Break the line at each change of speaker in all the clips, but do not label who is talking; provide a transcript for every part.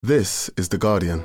This is The Guardian.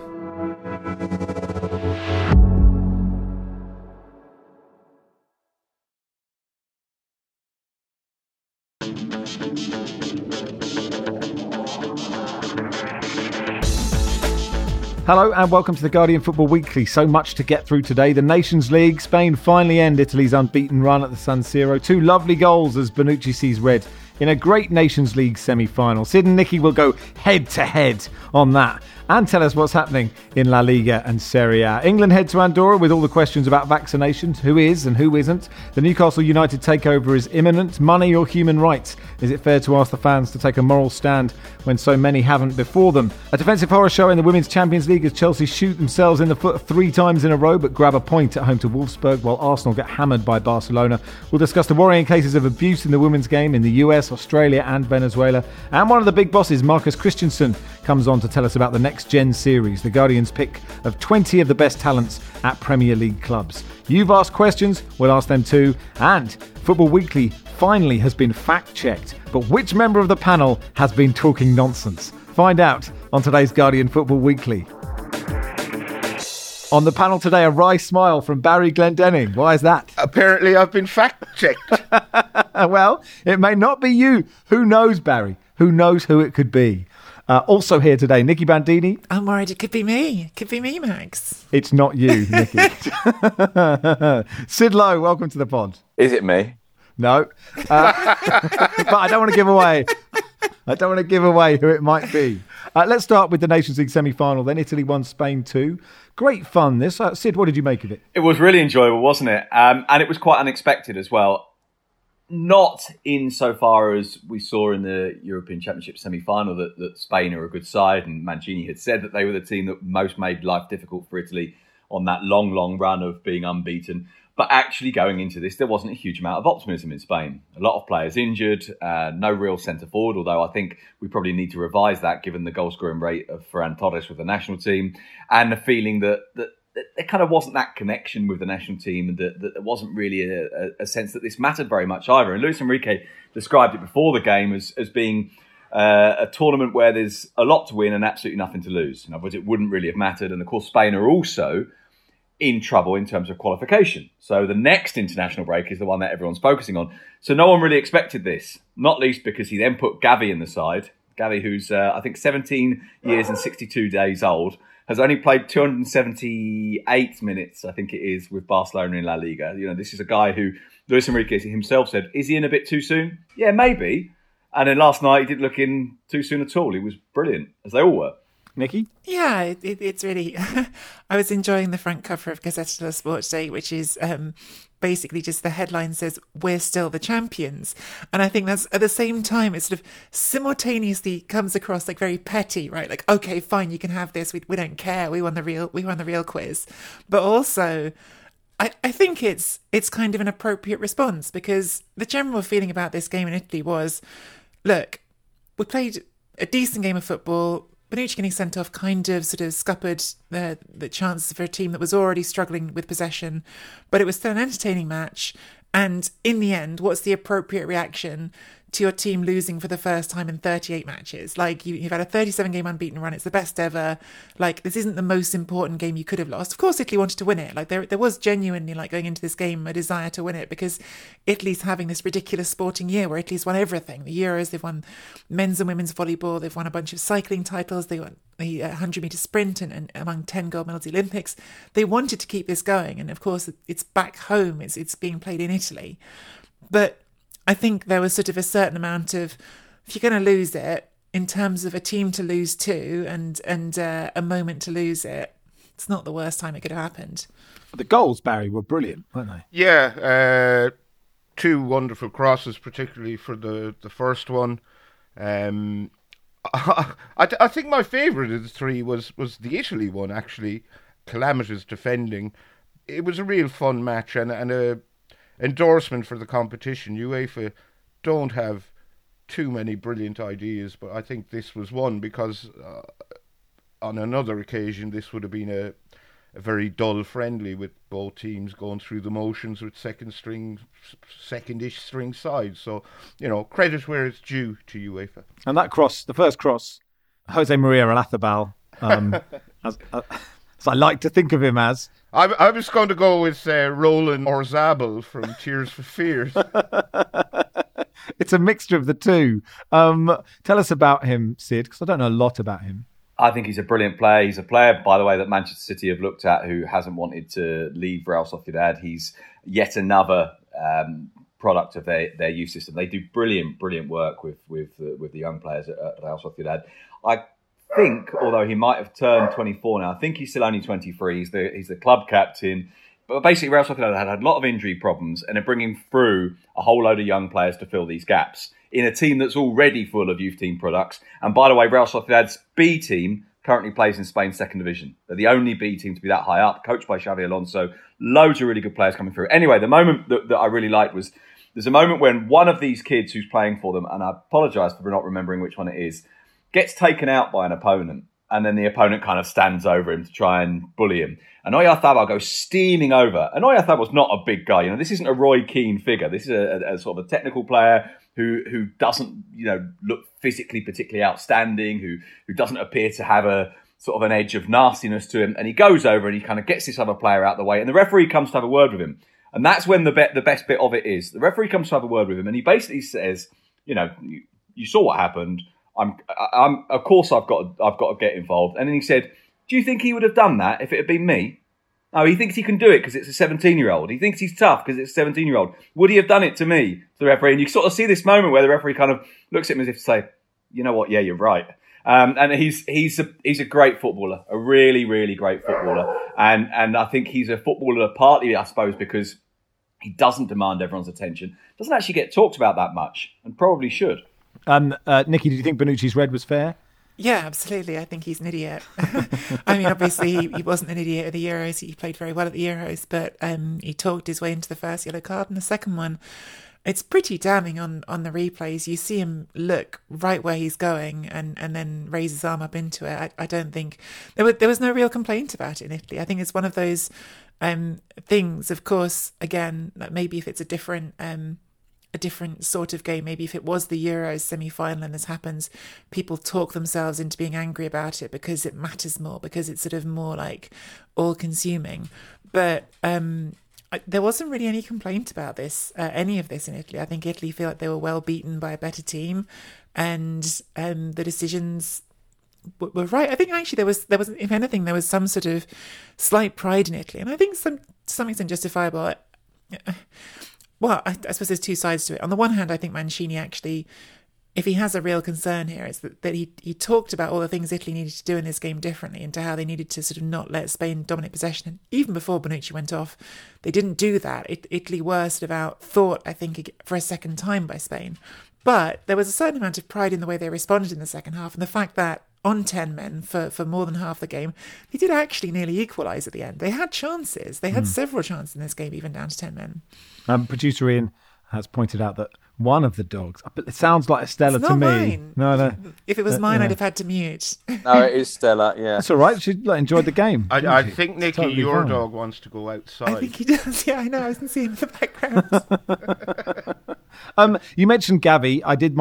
Hello and welcome to The Guardian Football Weekly. So much to get through today. The Nations League, Spain finally end Italy's unbeaten run at the San Siro. 2 lovely goals as Bonucci sees red in a great Nations League semi-final. Sid and Nicky will go head-to-head on that and tell us what's happening in La Liga and Serie A. England head to Andorra with all the questions about vaccinations, who is and who isn't. The Newcastle United takeover is imminent. Money or human rights? Is it fair to ask the fans to take a moral stand when so many haven't before them? A defensive horror show in the Women's Champions League as Chelsea shoot themselves in the foot 3 times in a row but grab a point at home to Wolfsburg while Arsenal get hammered by Barcelona. We'll discuss the worrying cases of abuse in the women's game in the US, Australia and Venezuela. And one of the big bosses, Marcus Christensen, comes on to tell us about the Next Gen series, The Guardian's pick of 20 of the best talents at Premier League clubs. You've asked questions, we'll ask them too. And Football Weekly finally has been fact-checked. But which member of the panel has been talking nonsense? Find out on today's Guardian Football Weekly. On the panel today, a wry smile from Barry Glendenning. Why is that?
Apparently I've been fact-checked.
Well, it may not be you. Who knows, Barry? Who knows who it could be? Also here today, Nicky Bandini.
I'm worried it could be me. It could be me, Max.
It's not you, Nicky. Sid Lowe, welcome to the pod.
Is it me?
No. But I don't want to give away. I don't want to give away who it might be. Let's start with the Nations League semi-final. Then Italy won Spain 2. Great fun, this. Sid, what did you make of it?
It was really enjoyable, wasn't it? And it was quite unexpected as well. Not insofar as we saw in the European Championship semi-final that Spain are a good side, and Mancini had said that they were the team that most made life difficult for Italy on that long run of being unbeaten. But actually going into this, there wasn't a huge amount of optimism in Spain. A lot of players injured, no real centre-forward, although I think we probably need to revise that given the goal-scoring rate of Ferran Torres with the national team, and the feeling that there kind of wasn't that connection with the national team, and that there wasn't really a sense that this mattered very much either. And Luis Enrique described it before the game as being a tournament where there's a lot to win and absolutely nothing to lose. In other words, it wouldn't really have mattered. And of course, Spain are also in trouble in terms of qualification. So the next international break is the one that everyone's focusing on. So no one really expected this, not least because he then put Gavi in the side. Gavi, who's I think 17 years and 62 days old, has only played 278 minutes, I think it is, with Barcelona in La Liga. You know, this is a guy who Luis Enrique himself said, is he in a bit too soon? Yeah, maybe. And then last night he didn't look in too soon at all. He was brilliant, as they all were.
Nicky?
Yeah, it's really... I was enjoying the front cover of Gazzetta dello Sport today, which is basically just the headline says, "We're still the champions." And I think that's, at the same time, it sort of simultaneously comes across like very petty, right? Like, okay, fine, you can have this. We don't care. We won the real quiz. But also, I think it's kind of an appropriate response, because the general feeling about this game in Italy was, look, we played a decent game of football. Bonucci getting sent off kind of sort of scuppered the chances for a team that was already struggling with possession, but it was still an entertaining match. And in the end, what's the appropriate reaction to your team losing for the first time in 38 matches? Like, you've had a 37-game unbeaten run. It's the best ever. Like, this isn't the most important game you could have lost. Of course, Italy wanted to win it. Like, there was genuinely, like, going into this game, a desire to win it, because Italy's having this ridiculous sporting year where Italy's won everything. The Euros, they've won men's and women's volleyball. They've won a bunch of cycling titles. They won the 100-metre sprint and among 10 gold medals at the Olympics. They wanted to keep this going. And, of course, it's back home. It's being played in Italy. But I think there was sort of a certain amount of, if you're going to lose it, in terms of a team to lose to and a moment to lose it, it's not the worst time it could have happened.
The goals, Barry, were brilliant, weren't they?
Yeah, 2 wonderful crosses, particularly for the first one. I think my favourite of the 3 was the Italy one, actually. Calamitous defending. It was a real fun match and a endorsement for the competition. UEFA don't have too many brilliant ideas, but I think this was one, because on another occasion this would have been a very dull friendly, with both teams going through the motions with second-ish string sides. So, you know, credit where it's due to UEFA.
And that cross, the first cross, Jose Maria Olazábal as I like to think of him as.
I was going to go with Roland Orzabal from Tears for Fears.
It's a mixture of the two. Tell us about him, Sid, because I don't know a lot about him.
I think he's a brilliant player. He's a player, by the way, that Manchester City have looked at who hasn't wanted to leave Real Sociedad. He's yet another product of their youth system. They do brilliant work with the young players at Real Sociedad. I think, although he might have turned 24 now, I think he's still only 23. He's the club captain. But basically, Real Sociedad had a lot of injury problems and are bringing through a whole load of young players to fill these gaps in a team that's already full of youth team products. And by the way, Real Sociedad's B team currently plays in Spain's second division. They're the only B team to be that high up, coached by Xavi Alonso. Loads of really good players coming through. Anyway, the moment that I really liked was there's a moment when one of these kids who's playing for them, and I apologise for not remembering which one it is, gets taken out by an opponent. And then the opponent kind of stands over him to try and bully him. And Oyarzabal goes steaming over. And Oyarzabal's not a big guy. This isn't a Roy Keane figure. This is a sort of a technical player who doesn't, look physically particularly outstanding, who doesn't appear to have a sort of an edge of nastiness to him. And he goes over and he kind of gets this other player out of the way. And the referee comes to have a word with him. And that's when the best bit of it is. The referee comes to have a word with him and he basically says, you saw what happened. I'm of course I've got to get involved. And then he said, do you think he would have done that if it had been me? No, he thinks he can do it because it's a 17-year-old. He thinks he's tough because it's a 17-year-old. Would he have done it to me, to the referee? And you sort of see this moment where the referee kind of looks at him as if to say, you know what, yeah, you're right. And he's a great footballer, a really, really great footballer. And I think he's a footballer partly, I suppose, because he doesn't demand everyone's attention, doesn't actually get talked about that much, and probably should.
Nikki, do you think Bonucci's red was fair?
Yeah, absolutely. I think he's an idiot. I mean, obviously, he wasn't an idiot at the Euros. He played very well at the Euros, but he talked his way into the first yellow card. And the second one, it's pretty damning on the replays. You see him look right where he's going and then raise his arm up into it. I don't think... There was no real complaint about it in Italy. I think it's one of those things, of course, again, maybe if it's a different sort of game, maybe if it was the Euros semi-final and this happens, people talk themselves into being angry about it because it matters more, because it's sort of more like all-consuming. But there wasn't really any complaint about any of this in Italy. I think Italy feel like they were well beaten by a better team, and the decisions were right. I think actually there was, if anything, there was some sort of slight pride in Italy, and I think to some extent justifiable. Well, I suppose there's two sides to it. On the one hand, I think Mancini actually, if he has a real concern here, it's that he talked about all the things Italy needed to do in this game differently, and to how they needed to sort of not let Spain dominate possession. And even before Bonucci went off, they didn't do that. Italy were sort of outthought, I think, for a second time by Spain. But there was a certain amount of pride in the way they responded in the second half, and the fact that on 10 men for more than half the game, they did actually nearly equalise at the end. They had chances. They had several chances in this game, even down to 10 men.
Producer Ian has pointed out that one of the dogs, it sounds like Estella to me.
Mine.
No.
If it was mine, I'd have had to mute.
No, it is Stella, yeah.
That's all right. She enjoyed the game.
I think, Nicky,
totally
your
fine.
dog wants to go outside.
I think he does. Yeah, I know. I can see him in the background.
You mentioned Gavi. I did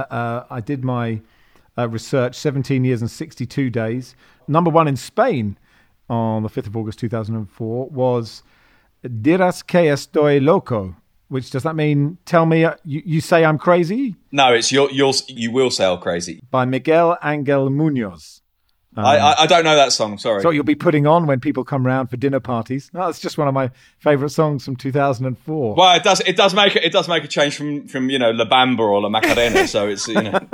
my research, 17 years and 62 days. Number one in Spain on the 5th of August 2004 was Dirás que estoy loco, which does that mean, tell me, you say I'm crazy?
No, it's you will say I'm crazy.
By Miguel Angel Munoz.
I don't know that song, sorry.
So you'll be putting on when people come round for dinner parties. No, it's just one of my favourite songs from 2004.
Well, it does make a change from La Bamba or La Macarena, so it's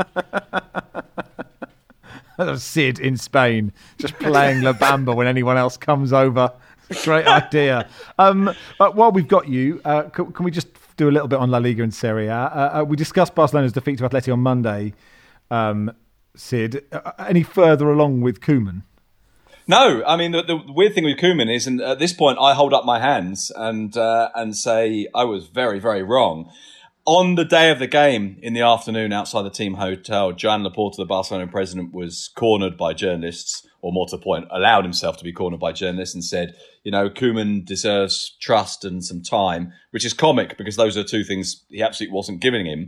Sid in Spain just playing La Bamba when anyone else comes over. Great idea. But while we've got you, can we just do a little bit on La Liga and Serie A? We discussed Barcelona's defeat to Atleti on Monday. Sid, any further along with Koeman?
No, I mean the weird thing with Koeman is, and at this point, I hold up my hands and say I was very, very wrong. On the day of the game, in the afternoon, outside the team hotel, Joan Laporta, the Barcelona president, was cornered by journalists, or more to the point, allowed himself to be cornered by journalists, and said, Koeman deserves trust and some time, which is comic because those are two things he absolutely wasn't giving him.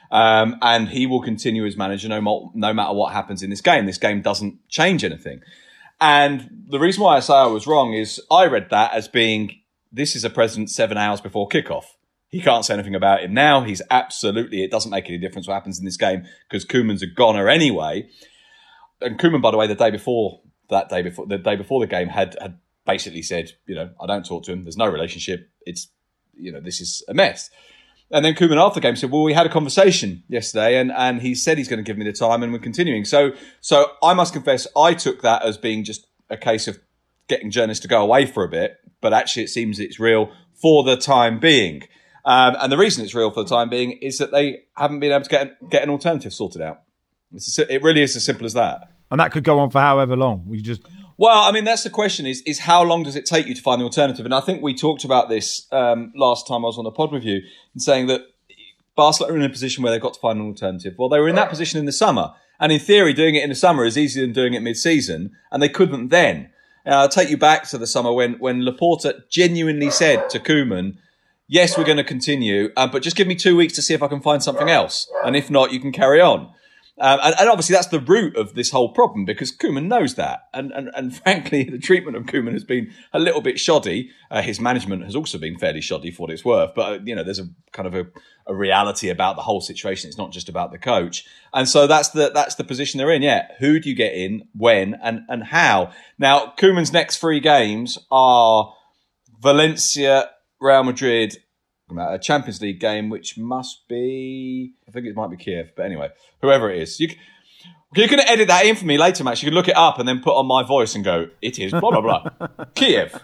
And he will continue as manager no matter what happens in this game. This game doesn't change anything. And the reason why I say I was wrong is I read that as being, this is a president 7 hours before kickoff. He can't say anything about him now. He's absolutely, it doesn't make any difference what happens in this game because Koeman's a goner anyway. And Koeman, by the way, the day before the game had basically said, I don't talk to him. There's no relationship. It's, this is a mess. And then Koeman after the game said, well, we had a conversation yesterday and he said he's going to give me the time and we're continuing. So I must confess, I took that as being just a case of getting journalists to go away for a bit, but actually it seems it's real for the time being. And the reason it's real for the time being is that they haven't been able to get an alternative sorted out. It really is as simple as that.
And that could go on for however long.
Well, I mean, that's the question is how long does it take you to find the alternative? And I think we talked about this last time I was on the pod with you, and saying that Barcelona are in a position where they've got to find an alternative. Well, they were in that position in the summer. And in theory, doing it in the summer is easier than doing it mid-season. And they couldn't then. I'll take you back to the summer when Laporta genuinely said to Koeman, yes, we're going to continue, but just give me 2 weeks to see if I can find something else. And if not, you can carry on. And obviously that's the root of this whole problem because Koeman knows that. And frankly, the treatment of Koeman has been a little bit shoddy. His management has also been fairly shoddy for what it's worth. But, there's a kind of a reality about the whole situation. It's not just about the coach. And so that's the position they're in. Yeah. Who do you get in, when, and how? Now, Koeman's next 3 games are Valencia, Real Madrid, a Champions League game, which must be, I think it might be Kiev, but anyway, whoever it is. You can edit that in for me later, Max. You can look it up and then put on my voice and go, it is blah, blah, blah. Kiev.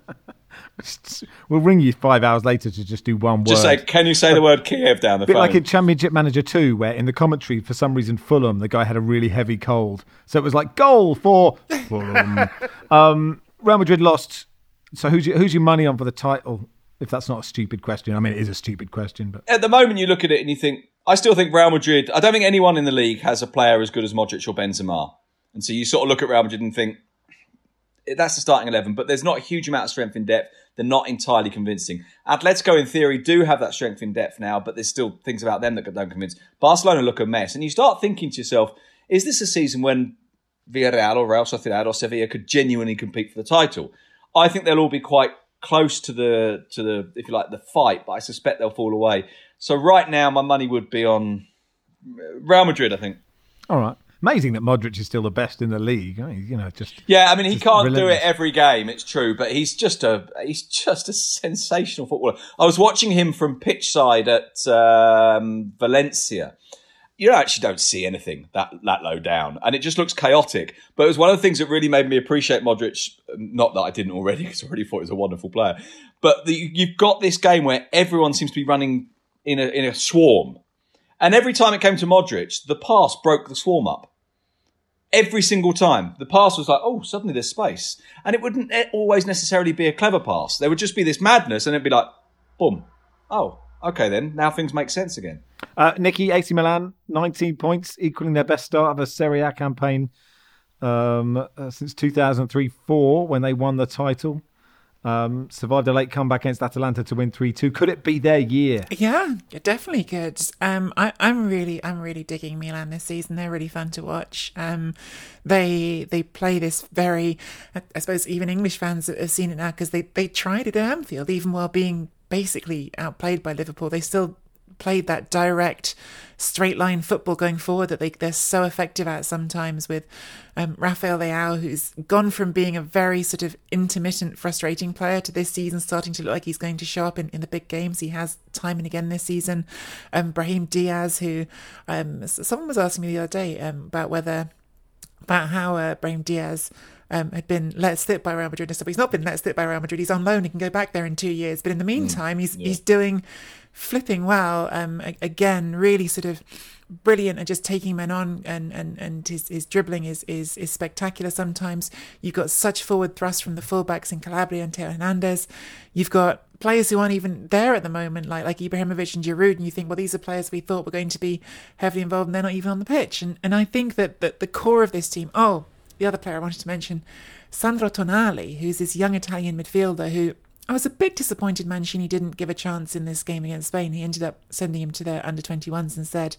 We'll ring you 5 hours later to just do one word.
Just say, can you say the word Kiev down the phone?
A bit like in Championship Manager 2, where in the commentary, for some reason, Fulham, the guy had a really heavy cold. So it was like, goal for Fulham. Real Madrid lost. So who's your money on for the title? If that's not a stupid question. I mean, it is a stupid question. But
at the moment, you look at it and you think, I still think Real Madrid, I don't think anyone in the league has a player as good as Modric or Benzema. And so you sort of look at Real Madrid and think, that's the starting 11, but there's not a huge amount of strength in depth. They're not entirely convincing. Atletico, in theory, do have that strength in depth now, but there's still things about them that don't convince. Barcelona look a mess. And you start thinking to yourself, is this a season when Villarreal or Real Sociedad or Sevilla could genuinely compete for the title? I think they'll all be quite close to the if you like the fight, but I suspect they'll fall away. So right now my money would be on Real Madrid, I think.
All right. Amazing that Modric is still the best in the league. I mean,
he can't do it every game, it's true, but he's just a sensational footballer. I was watching him from pitch side at Valencia. You actually don't see anything that low down, and it just looks chaotic. But it was one of the things that really made me appreciate Modric. Not that I didn't already, because I already thought he was a wonderful player. But you've got this game where everyone seems to be running in a swarm, and every time it came to Modric, the pass broke the swarm up. Every single time, the pass was like, oh, suddenly there's space, and it wouldn't always necessarily be a clever pass. There would just be this madness, and it'd be like, boom, oh. Okay, then. Now things make sense again.
Nicky, AC Milan, 19 points, equaling their best start of a Serie A campaign since 2003-04 when they won the title. Survived a late comeback against Atalanta to win 3-2. Could it be their year?
Yeah, it definitely could. I'm really digging Milan this season. They're really fun to watch. They play this very, I suppose even English fans have seen it now because they tried it at Anfield, even while being basically outplayed by Liverpool. They still played that direct straight line football going forward that they're so effective at sometimes with Rafael Leao, who's gone from being a very sort of intermittent, frustrating player to this season starting to look like he's going to show up in the big games. He has time and again this season. Brahim Diaz, who someone was asking me the other day about how Brahim Diaz had been let slip by Real Madrid and stuff. He's not been let slip by Real Madrid. He's on loan. He can go back there in 2 years. But in the meantime, he's doing flipping well. Again, really sort of brilliant at just taking men on, and his dribbling is spectacular sometimes. You've got such forward thrust from the fullbacks in Calabria and Teo Hernandez. You've got players who aren't even there at the moment, like Ibrahimovic and Giroud, and you think, well, these are players we thought were going to be heavily involved, and they're not even on the pitch. And I think that the core of this team, the other player I wanted to mention, Sandro Tonali, who's this young Italian midfielder who I was a bit disappointed Mancini didn't give a chance in this game against Spain. He ended up sending him to their under-21s and said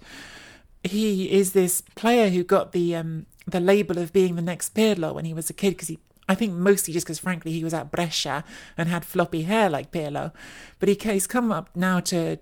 he is this player who got the label of being the next Pirlo when he was a kid, because I think mostly just because, frankly, he was at Brescia and had floppy hair like Pirlo. But he's come up now to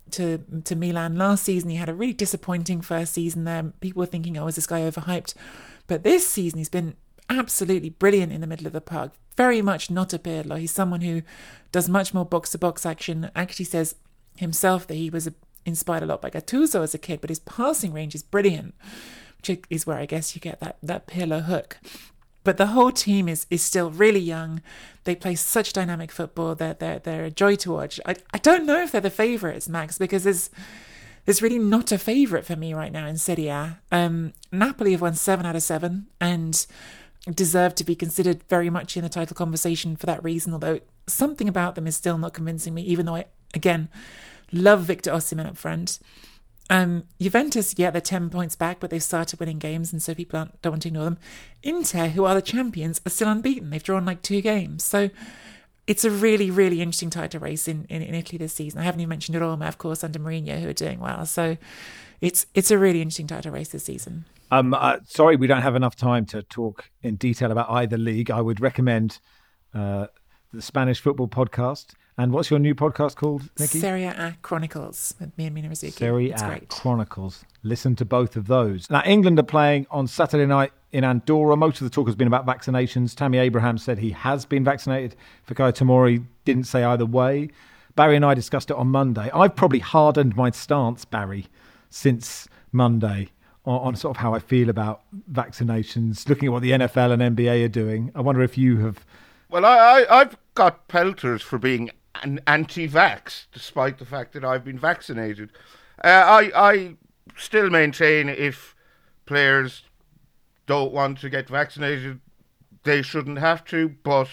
Milan. Last season, he had a really disappointing first season there. People were thinking, oh, is this guy overhyped? But this season, he's been absolutely brilliant in the middle of the park. Very much not a Pirlo. He's someone who does much more box-to-box action. Actually says himself that he was inspired a lot by Gattuso as a kid, but his passing range is brilliant, which is where I guess you get that Pirlo hook. But the whole team is still really young. They play such dynamic football. They're a joy to watch. I don't know if they're the favourites, Max, because there's really not a favourite for me right now in Serie A. Napoli have won 7 out of 7 and deserve to be considered very much in the title conversation for that reason, although something about them is still not convincing me, even though I, again, love Victor Osimhen up front. Juventus, they're 10 points back, but they've started winning games, and so people don't want to ignore them. Inter, who are the champions, are still unbeaten. They've drawn like 2 games. So it's a really, really interesting title race in Italy this season. I haven't even mentioned Roma, of course, under Mourinho, who are doing well. So it's a really interesting title race this season.
Sorry, we don't have enough time to talk in detail about either league. I would recommend the Spanish Football Podcast. And what's your new podcast called, Nikki?
Serie A Chronicles with me and Mina Rizzuki.
Serie A Chronicles. Listen to both of those. Now, England are playing on Saturday night in Andorra. Most of the talk has been about vaccinations. Tammy Abraham said he has been vaccinated. Fikayo Tomori didn't say either way. Barry and I discussed it on Monday. I've probably hardened my stance, Barry, since Monday on sort of how I feel about vaccinations, looking at what the NFL and NBA are doing. I wonder if you have...
Well, I've got pelters for being an anti-vax, despite the fact that I've been vaccinated. I still maintain if players don't want to get vaccinated, they shouldn't have to, but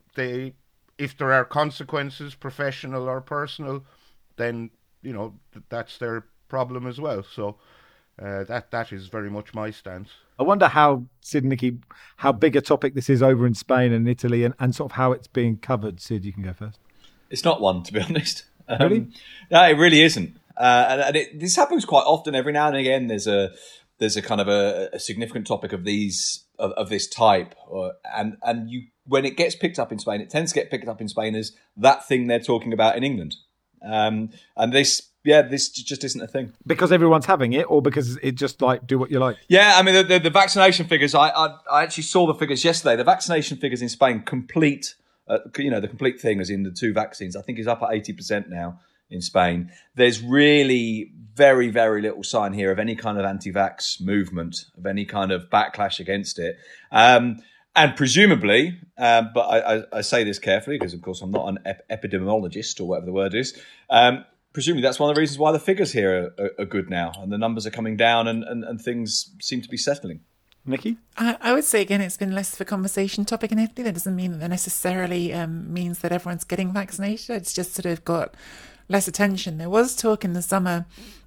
if there are consequences, professional or personal, then, that's their problem as well. So that is very much my stance.
I wonder how big a topic this is over in Spain and Italy, and sort of how it's being covered. Sid, you can go first.
It's not one, to be honest.
Really?
No, it really isn't. This happens quite often. Every now and again, there's a kind of a significant topic of this type, and when it gets picked up in Spain, it tends to get picked up in Spain as that thing they're talking about in England, and this just isn't a thing. Because
everyone's having it, or because it just like do what you like?
Yeah, I mean the vaccination figures. I actually saw the figures yesterday. The vaccination figures in Spain complete. The complete thing, as in the 2 vaccines, I think is up at 80% now in Spain. There's really very, very little sign here of any kind of anti-vax movement, of any kind of backlash against it. And presumably, but I say this carefully because, of course, I'm not an epidemiologist or whatever the word is. Presumably that's one of the reasons why the figures here are good now and the numbers are coming down and things seem to be settling.
Nikki?
I would say, again, it's been less of a conversation topic in Italy. That doesn't mean that necessarily means that everyone's getting vaccinated. It's just sort of got less attention. There was talk in the summer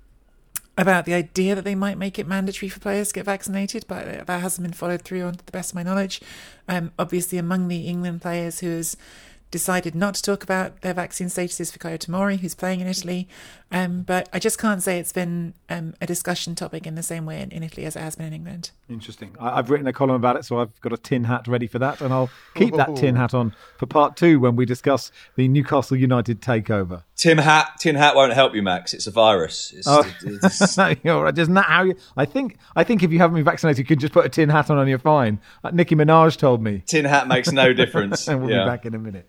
about the idea that they might make it mandatory for players to get vaccinated, but that hasn't been followed through, on to the best of my knowledge. Obviously, among the England players who has decided not to talk about their vaccine status is Fikayo Tomori, who's playing in Italy. But I just can't say it's been a discussion topic in the same way in Italy as it has been in England.
Interesting. I've written a column about it, so I've got a tin hat ready for that, and I'll keep that tin hat on for part 2 when we discuss the Newcastle United takeover.
Tin hat won't help you, Max. It's a virus.
You're right. Isn't that how you? I think if you haven't been vaccinated, you could just put a tin hat on and you're fine. Like Nicki Minaj told me.
Tin hat makes no difference.
And we'll be back in a minute.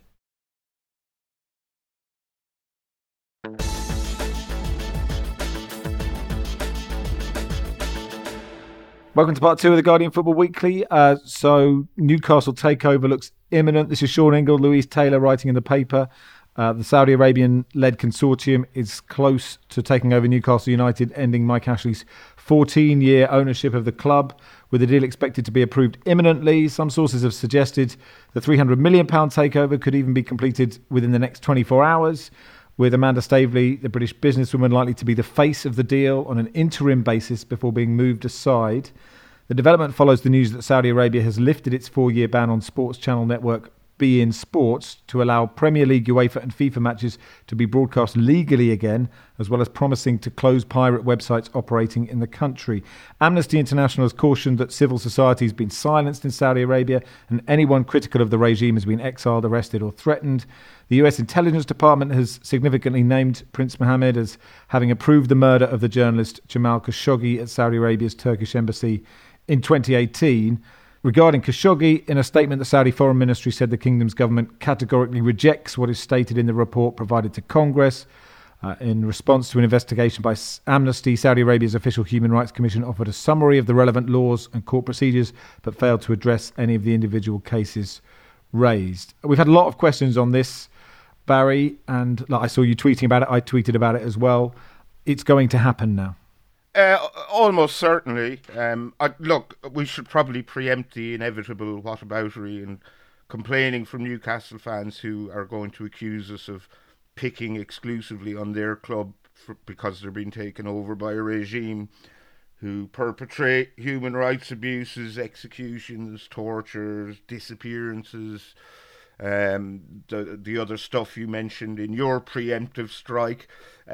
Welcome to part 2 of the Guardian Football Weekly. So Newcastle takeover looks imminent. This is Sean Ingle, Louise Taylor writing in the paper. The Saudi Arabian-led consortium is close to taking over Newcastle United, ending Mike Ashley's 14-year ownership of the club, with the deal expected to be approved imminently. Some sources have suggested the £300 million takeover could even be completed within the next 24 hours, with Amanda Staveley, the British businesswoman, likely to be the face of the deal on an interim basis before being moved aside. The development follows the news that Saudi Arabia has lifted its 4-year ban on Sports Channel network beIN Sports to allow Premier League, UEFA and FIFA matches to be broadcast legally again, as well as promising to close pirate websites operating in the country. Amnesty International has cautioned that civil society has been silenced in Saudi Arabia and anyone critical of the regime has been exiled, arrested or threatened. The US Intelligence Department has significantly named Prince Mohammed as having approved the murder of the journalist Jamal Khashoggi at Saudi Arabia's Turkish embassy in 2018. Regarding Khashoggi, in a statement, the Saudi Foreign Ministry said the kingdom's government categorically rejects what is stated in the report provided to Congress. In response to an investigation by Amnesty, Saudi Arabia's official Human Rights Commission offered a summary of the relevant laws and court procedures, but failed to address any of the individual cases raised. We've had a lot of questions on this, Barry, and I saw you tweeting about it. I tweeted about it as well. It's going to happen now.
Almost certainly. Look, we should probably preempt the inevitable whataboutery and complaining from Newcastle fans who are going to accuse us of picking exclusively on their club because they're being taken over by a regime who perpetrate human rights abuses, executions, tortures, disappearances, the other stuff you mentioned in your preemptive strike.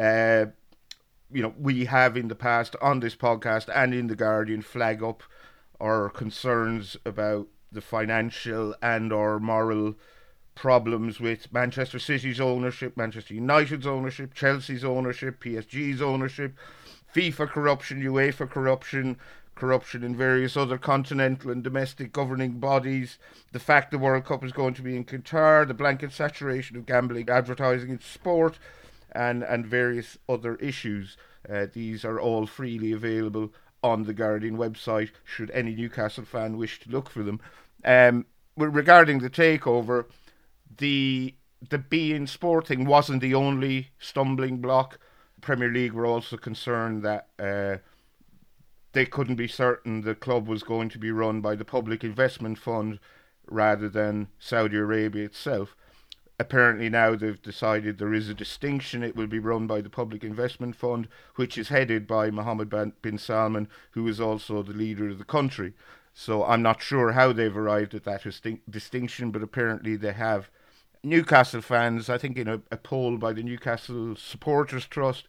We have in the past on this podcast and in The Guardian flag up our concerns about the financial and or moral problems with Manchester City's ownership, Manchester United's ownership, Chelsea's ownership, PSG's ownership, FIFA corruption, UEFA corruption, corruption in various other continental and domestic governing bodies, the fact the World Cup is going to be in Qatar, the blanket saturation of gambling advertising in sport, and various other issues. These are all freely available on the Guardian website, should any Newcastle fan wish to look for them. Regarding the takeover, the beIN Sport thing wasn't the only stumbling block. Premier League were also concerned that they couldn't be certain the club was going to be run by the Public Investment Fund rather than Saudi Arabia itself. Apparently now they've decided there is a distinction. It will be run by the Public Investment Fund, which is headed by Mohammed bin Salman, who is also the leader of the country. So I'm not sure how they've arrived at that distinction, but apparently they have. Newcastle fans, I think in a poll by the Newcastle Supporters Trust,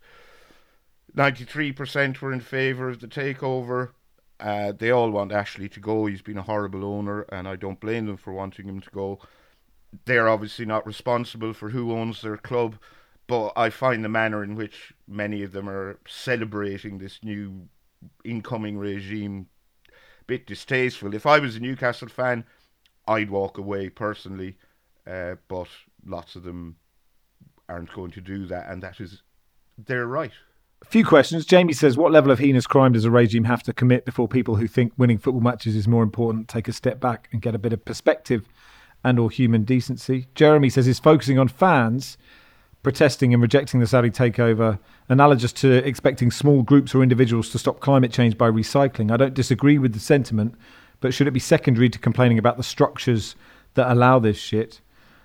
93% were in favour of the takeover. They all want Ashley to go. He's been a horrible owner, and I don't blame them for wanting him to go. They're obviously not responsible for who owns their club, but I find the manner in which many of them are celebrating this new incoming regime a bit distasteful. If I was a Newcastle fan, I'd walk away personally, but lots of them aren't going to do that, and that is their right.
A few questions. Jamie says, what level of heinous crime does a regime have to commit before people who think winning football matches is more important take a step back and get a bit of perspective and or human decency? Jeremy says, is focusing on fans protesting and rejecting the Saudi takeover analogous to expecting small groups or individuals to stop climate change by recycling? I don't disagree with the sentiment, but should it be secondary to complaining about the structures that allow this shit?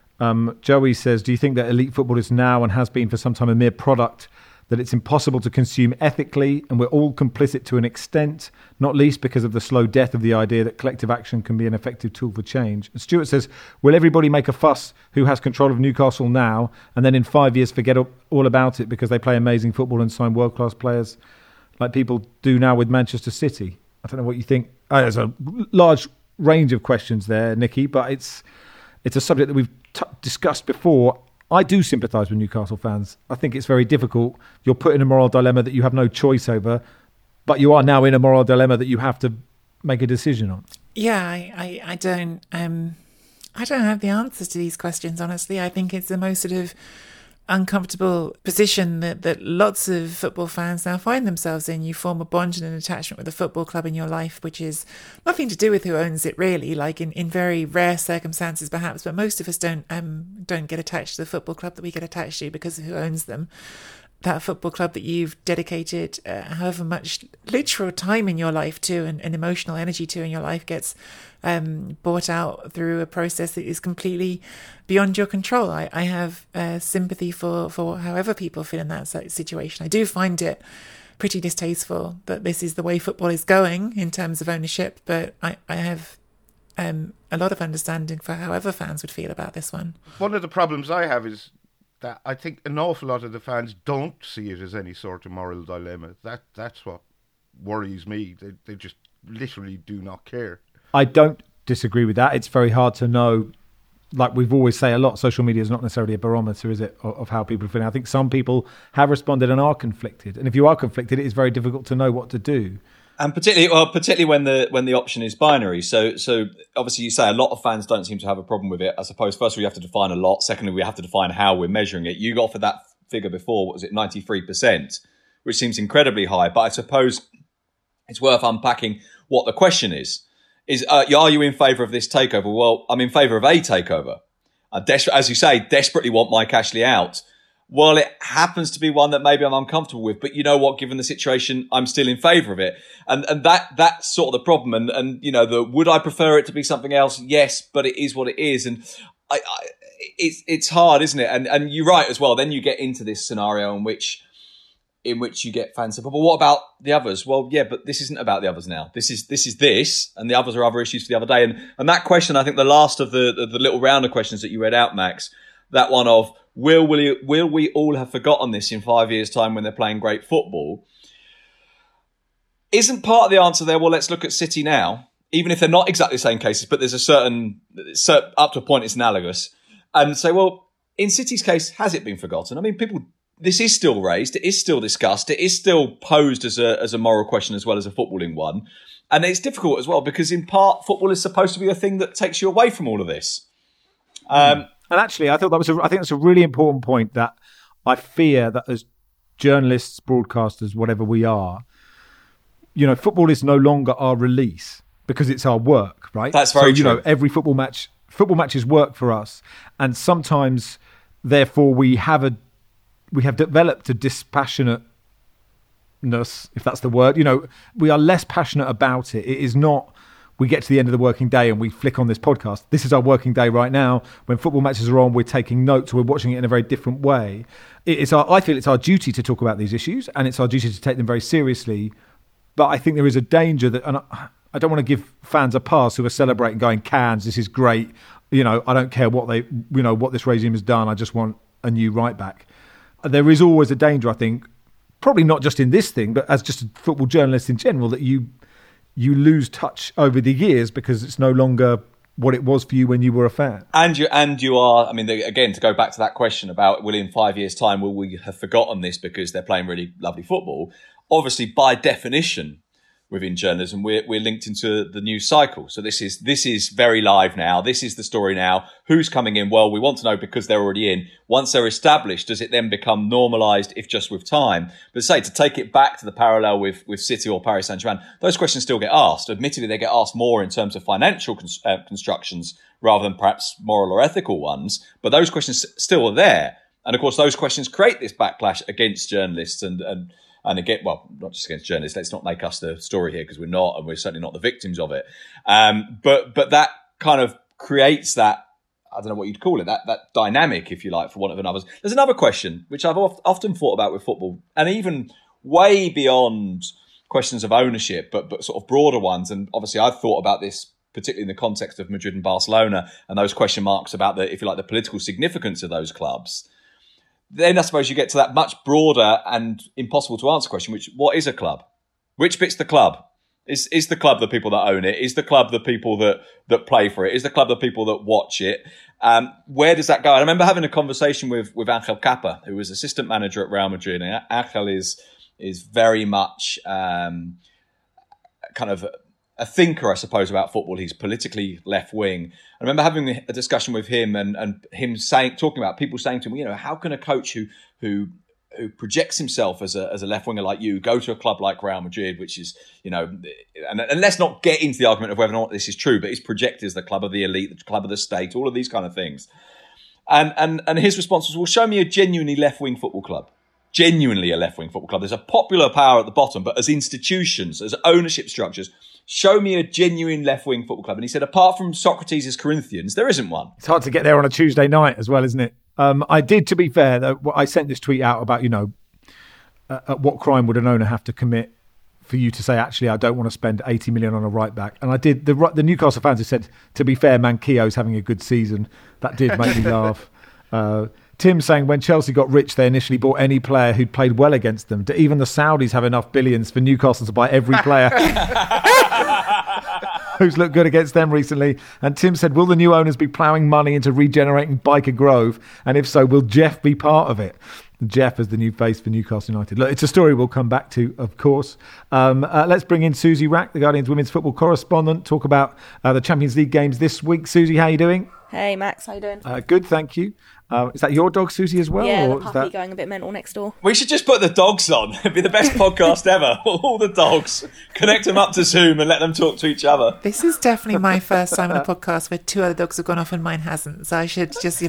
Joey says, do you think that elite football is now and has been for some time a mere product that it's impossible to consume ethically, and we're all complicit to an extent, not least because of the slow death of the idea that collective action can be an effective tool for change? And Stuart says, will everybody make a fuss who has control of Newcastle now and then in 5 years forget all about it because they play amazing football and sign world-class players like people do now with Manchester City? I don't know what you think. There's a large range of questions there, Nicky, but it's a subject that we've discussed before. I do sympathise with Newcastle fans. I think it's very difficult. You're put in a moral dilemma that you have no choice over, but you are now in a moral dilemma that you have to make a decision on.
Yeah, I don't have the answers to these questions, honestly. I think it's the most sort of uncomfortable position that lots of football fans now find themselves in. You form a bond and an attachment with a football club in your life, which is nothing to do with who owns it, really. Like in very rare circumstances, perhaps, but most of us don't get attached to the football club that we get attached to because of who owns them. That football club that you've dedicated however much literal time in your life to and emotional energy to in your life gets bought out through a process that is completely beyond your control. I have sympathy for however people feel in that situation. I do find it pretty distasteful that this is the way football is going in terms of ownership, but I have a lot of understanding for however fans would feel about this one.
One of the problems I have is that I think an awful lot of the fans don't see it as any sort of moral dilemma. That's what worries me. They just literally do not care.
I don't disagree with that. It's very hard to know. Like we've always say a lot, social media is not necessarily a barometer, is it, of how people are feeling. I think some people have responded and are conflicted. And if you are conflicted, it is very difficult to know what to do.
And particularly when the option is binary. So obviously you say a lot of fans don't seem to have a problem with it. I suppose first of all, you have to define a lot. Secondly, we have to define how we're measuring it. You offered that figure before, what was it, 93%, which seems incredibly high. But I suppose it's worth unpacking what the question is. Are you in favour of this takeover? Well, I'm in favour of a takeover. I as you say, desperately want Mike Ashley out. Well, it happens to be one that maybe I'm uncomfortable with, but you know what? Given the situation, I'm still in favour of it, and that's sort of the problem. And you know, would I prefer it to be something else? Yes, but it is what it is, and it's hard, isn't it? And you're right as well. Then you get into this scenario in which you get fans say, but what about the others? Well, yeah, but this isn't about the others now. This is this, and the others are other issues for the other day. And that question, I think the last of the little round of questions that you read out, Max, that one of will we all have forgotten this in 5 years' time when they're playing great football? Isn't part of the answer there? Well, let's look at City now, even if they're not exactly the same cases, but there's a certain up to a point it's analogous, and say, well, in City's case, has it been forgotten? I mean, people. This is still raised. It is still discussed. It is still posed as a moral question as well as a footballing one. And it's difficult as well because in part, football is supposed to be a thing that takes you away from all of this.
And actually, I think that's a really important point that I fear that as journalists, broadcasters, whatever we are, you know, football is no longer our release because it's our work, right?
That's very true.
You know, every football matches work for us. And sometimes, therefore, we have developed a dispassionateness, if that's the word. You know, we are less passionate about it. It is not, we get to the end of the working day and we flick on this podcast. This is our working day right now. When football matches are on, we're taking notes, we're watching it in a very different way. I feel it's our duty to talk about these issues and it's our duty to take them very seriously. But I think there is a danger that, and I don't want to give fans a pass who are celebrating going, Cans, this is great. You know, I don't care what this regime has done. I just want a new right back. There is always a danger, I think, probably not just in this thing, but as just a football journalist in general, that you lose touch over the years because it's no longer what it was for you when you were a fan. And
you are, I mean, again, to go back to that question about will in 5 years' time, will we have forgotten this because they're playing really lovely football? Obviously, by definition, within journalism, we're linked into the news cycle. So this is very live now. This is the story now. Who's coming in? Well, we want to know because they're already in. Once they're established, does it then become normalised, if just with time? But say, to take it back to the parallel with City or Paris Saint-Germain, those questions still get asked. Admittedly, they get asked more in terms of financial constructions rather than perhaps moral or ethical ones. But those questions still are there. And of course, those questions create this backlash against journalists and again, well, not just against journalists. Let's not make us the story here because we're not, and we're certainly not the victims of it. But that kind of creates that, I don't know what you'd call it, that dynamic, if you like, for want of another. There's another question which I've often thought about with football, and even way beyond questions of ownership, but sort of broader ones. And obviously, I've thought about this particularly in the context of Madrid and Barcelona, and those question marks about the, if you like, the political significance of those clubs. Then I suppose you get to that much broader and impossible to answer question, which, what is a club? Which bit's the club? Is the club the people that own it? Is the club the people that play for it? Is the club the people that watch it? Where does that go? I remember having a conversation with Angel Capa, who was assistant manager at Real Madrid. And Angel is very much kind of a thinker, I suppose, about football. He's politically left wing. I remember having a discussion with him and him talking about people saying to him, you know, how can a coach who projects himself as a left winger like you go to a club like Real Madrid, which is, you know, and let's not get into the argument of whether or not this is true, but it's projected as the club of the elite, the club of the state, all of these kind of things. And his response was, well, show me a genuinely left wing football club. Genuinely a left wing football club. There's a popular power at the bottom, but as institutions, as ownership structures, show me a genuine left-wing football club. And he said, apart from Socrates' Corinthians, there isn't one.
It's hard to get there on a Tuesday night as well, isn't it? I did, to be fair, I sent this tweet out about, you know, what crime would an owner have to commit for you to say, actually, I don't want to spend 80 million on a right back. And I did. The Newcastle fans have said, to be fair, Manquillo's having a good season. That did make me laugh. Tim saying, when Chelsea got rich, they initially bought any player who'd played well against them. Do even the Saudis have enough billions for Newcastle to buy every player who's looked good against them recently? And Tim said, will the new owners be ploughing money into regenerating Byker Grove? And if so, will Jeff be part of it? Jeff as the new face for Newcastle United. Look, it's a story we'll come back to, of course. Let's bring in Susie Rack, the Guardian's women's football correspondent, talk about the Champions League games this week. Susie, how are you doing?
Hey, Max, how you doing?
Good, thank you. Is that your dog, Susie, as well?
Yeah,
or
the puppy going a bit mental next door.
We should just put the dogs on. It'd be the best podcast ever. All the dogs. Connect them up to Zoom and let them talk to each other.
This is definitely my first time on a podcast where 2 other dogs have gone off and mine hasn't. So I should just,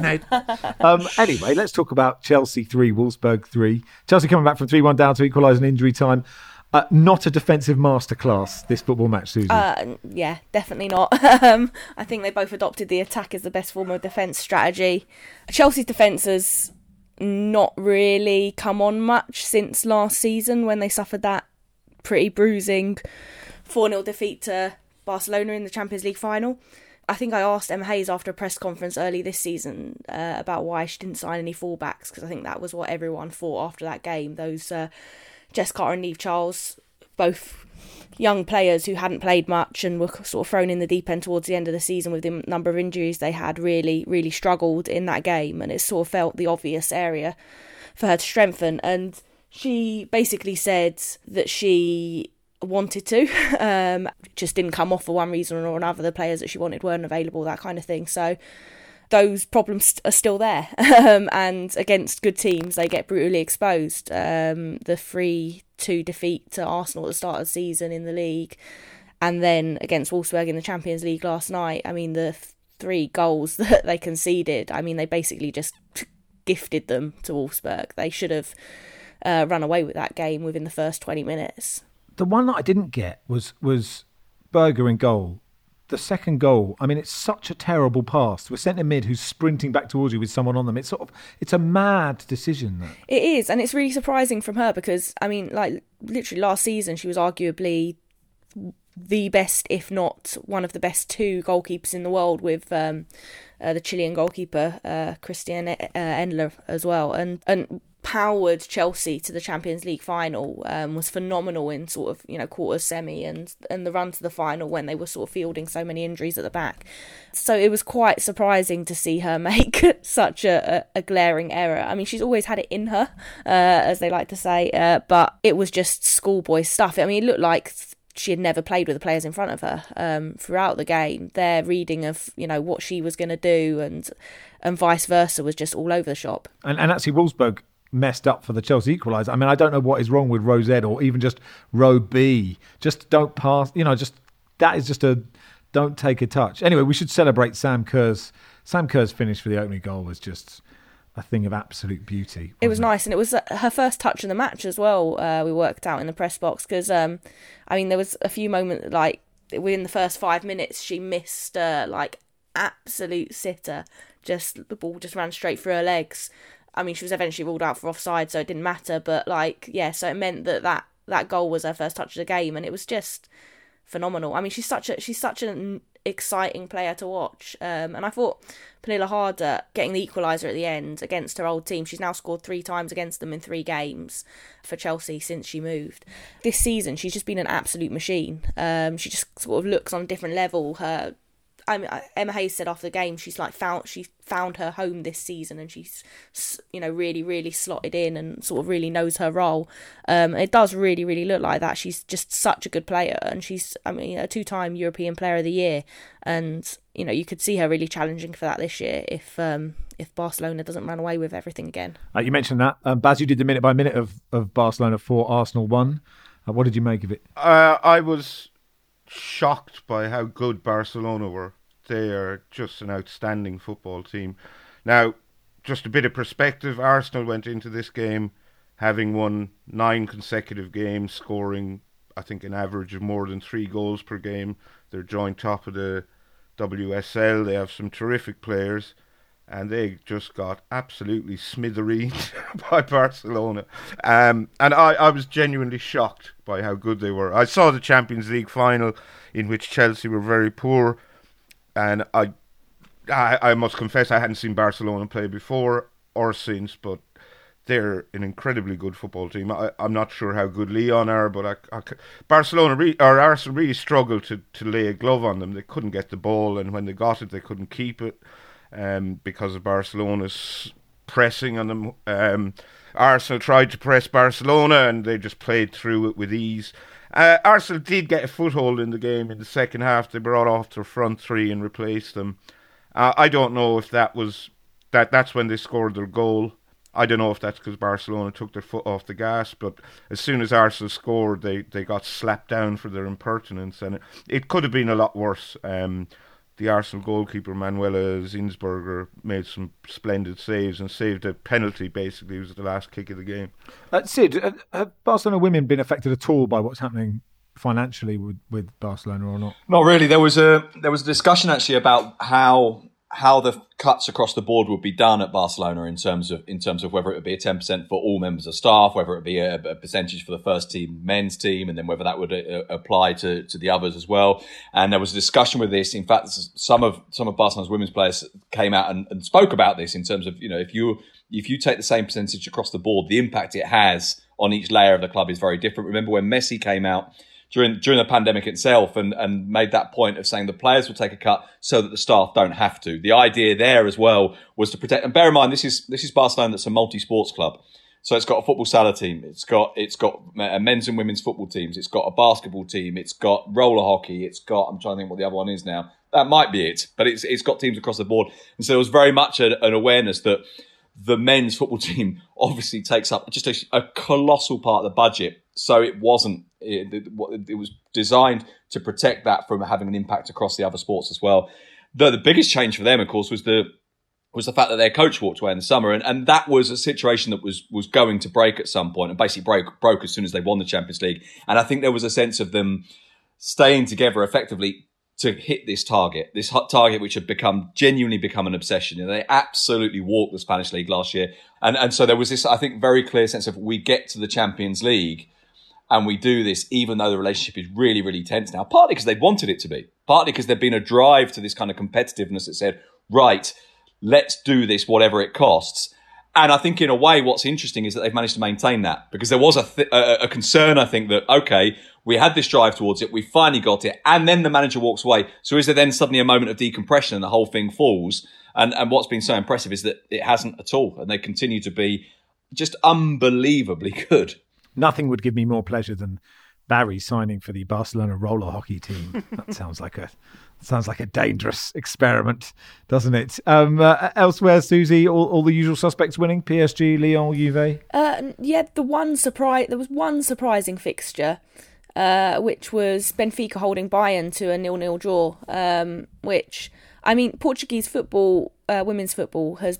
Anyway, let's talk about Chelsea 3, Wolfsburg 3. Chelsea coming back from 3-1 down to equalise in injury time. Not a defensive masterclass, this football match, Susie.
Yeah, definitely not. I think they both adopted the attack as the best form of defence strategy. Chelsea's defence has not really come on much since last season when they suffered that pretty bruising 4-0 defeat to Barcelona in the Champions League final. I think I asked Emma Hayes after a press conference early this season about why she didn't sign any fullbacks, because I think that was what everyone thought after that game. Those Jess Carter and Niamh Charles, both young players who hadn't played much and were sort of thrown in the deep end towards the end of the season with the number of injuries they had, really, really struggled in that game, and it sort of felt the obvious area for her to strengthen. And she basically said that she wanted to, just didn't come off for one reason or another. The players that she wanted weren't available, that kind of thing. So those problems are still there. And against good teams, they get brutally exposed. The 3-2 defeat to Arsenal at the start of the season in the league, and then against Wolfsburg in the Champions League last night. I mean, the 3 goals that they conceded, I mean, they basically just gifted them to Wolfsburg. They should have run away with that game within the first 20 minutes.
The one that I didn't get was Berger in goal. The second goal, I mean, it's such a terrible pass to a centre mid who's sprinting back towards you with someone on them. It's it's a mad decision. That.
It is, and it's really surprising from her because, I mean, like literally last season, she was arguably the best, if not one of the best 2 goalkeepers in the world with the Chilean goalkeeper, Christian Endler as well. And powered Chelsea to the Champions League final, was phenomenal in sort of, quarters, semi and the run to the final when they were sort of fielding so many injuries at the back. So it was quite surprising to see her make such a glaring error. I mean, she's always had it in her, as they like to say, but it was just schoolboy stuff. I mean, it looked like she had never played with the players in front of her throughout the game. Their reading of, what she was going to do and vice versa was just all over the shop. And
actually Wolfsburg messed up for the Chelsea equaliser. I mean, I don't know what is wrong with Rosette or even just row B. Just don't pass, that is just a don't take a touch. Anyway, we should celebrate Sam Kerr's finish for the opening goal was just a thing of absolute beauty.
It was nice, and it was her first touch of the match as well. We worked out in the press box because, there was a few moments, like within the first 5 minutes, she missed absolute sitter. Just the ball just ran straight through her legs. I mean, she was eventually ruled out for offside, so it didn't matter. But so it meant that goal was her first touch of the game, and it was just phenomenal. I mean, she's such an exciting player to watch. And I thought Pernilla Harder getting the equaliser at the end against her old team. She's now scored 3 times against them in 3 games for Chelsea since she moved. This season, she's just been an absolute machine. She just sort of looks on a different level. Emma Hayes said after the game she found her home this season, and she's really, really slotted in and sort of really knows her role. It does really, really look like that. She's just such a good player, and she's a 2-time European Player of the Year, and you could see her really challenging for that this year if Barcelona doesn't run away with everything again.
You mentioned that, Baz, you did the minute by minute of Barcelona 4, Arsenal 1. What did you make of it?
I was shocked by how good Barcelona were. They are just an outstanding football team. Now, just a bit of perspective, Arsenal went into this game having won 9 consecutive games, scoring, I think, an average of more than 3 goals per game. They're joint top of the WSL. They have some terrific players. and they just got absolutely smithereened by Barcelona. And I was genuinely shocked by how good they were. I saw the Champions League final in which Chelsea were very poor, and I must confess I hadn't seen Barcelona play before or since, but they're an incredibly good football team. I'm not sure how good Lyon are, but Arsenal really struggled to lay a glove on them. They couldn't get the ball, and when they got it, they couldn't keep it because of Barcelona's pressing on them. Arsenal tried to press Barcelona, and they just played through it with ease. Arsenal did get a foothold in the game in the second half. They brought off their front three and replaced them. I don't know if that's when they scored their goal. I don't know if that's because Barcelona took their foot off the gas, but as soon as Arsenal scored, they got slapped down for their impertinence, and it could have been a lot worse. The Arsenal goalkeeper, Manuela Zinsberger, made some splendid saves and saved a penalty, basically. It was the last kick of the game.
Sid, have Barcelona women been affected at all by what's happening financially with Barcelona or not?
Not really. There was a discussion actually about how the cuts across the board would be done at Barcelona in terms of whether it would be a 10% for all members of staff, whether it would be a percentage for the first team men's team, and then whether that would apply to the others as well. And there was a discussion with this. In fact, some of Barcelona's women's players came out and spoke about this in terms of, if you take the same percentage across the board, the impact it has on each layer of the club is very different. Remember when Messi came out during the pandemic itself and made that point of saying the players will take a cut so that the staff don't have to. The idea there as well was to protect, and bear in mind, this is Barcelona, that's a multi-sports club. So it's got a football salad team, it's got men's and women's football teams, it's got a basketball team, it's got roller hockey, I'm trying to think what the other one is now. That might be it, but it's got teams across the board. And so there was very much an awareness that the men's football team obviously takes up just a colossal part of the budget. So it wasn't. It was designed to protect that from having an impact across the other sports as well. The biggest change for them, of course, was the fact that their coach walked away in the summer, and that was a situation that was going to break at some point, and basically broke as soon as they won the Champions League. And I think there was a sense of them staying together effectively to hit this target which had genuinely become an obsession. They absolutely walked the Spanish League last year. And so there was this, I think, very clear sense of we get to the Champions League and we do this even though the relationship is really, really tense now, partly because they wanted it to be, partly because there'd been a drive to this kind of competitiveness that said, right, let's do this whatever it costs. And I think in a way what's interesting is that they've managed to maintain that, because there was a concern, I think, that, okay, we had this drive towards it, we finally got it, and then the manager walks away. So is there then suddenly a moment of decompression and the whole thing falls? And what's been so impressive is that it hasn't at all, and they continue to be just unbelievably good.
Nothing would give me more pleasure than Barry signing for the Barcelona roller hockey team. That sounds like a dangerous experiment, doesn't it? Elsewhere, Susie, all the usual suspects winning: PSG, Lyon, Juve.
Yeah, there was one surprising fixture, which was Benfica holding Bayern to a 0-0 draw. Which, I mean, Portuguese football, women's football has,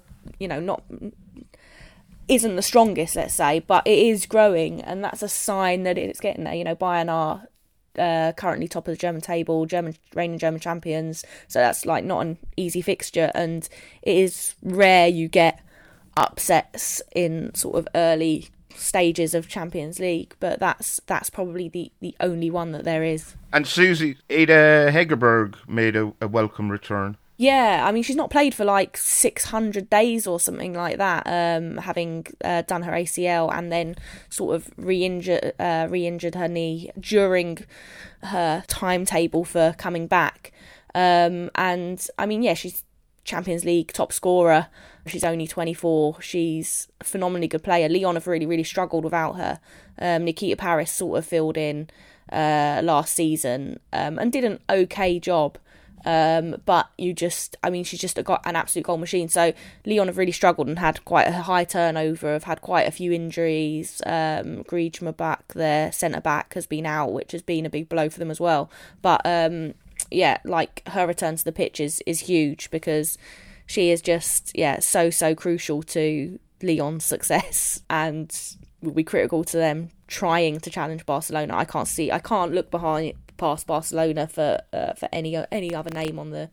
isn't the strongest, let's say, but it is growing, and that's a sign that it's getting there. Bayern are currently top of the German table, reigning German champions, so that's not an easy fixture, and it is rare you get upsets in sort of early stages of Champions League, but that's probably the only one that there is.
And Susie, Ada Hegerberg made a welcome return.
Yeah, I mean, she's not played for 600 days or something like that, having done her ACL and then sort of re-injured her knee during her timetable for coming back. And I mean, yeah, she's Champions League top scorer. She's only 24. She's a phenomenally good player. Lyon have really, really struggled without her. Nikita Paris sort of filled in last season and did an okay job. But she's just got an absolute goal machine. So Lyon have really struggled and had quite a high turnover, have had quite a few injuries. Griezmann their centre-back, has been out, which has been a big blow for them as well. But her return to the pitch is huge, because she is just, so crucial to Lyon's success, and will be critical to them trying to challenge Barcelona. I can't look past Barcelona for any other name on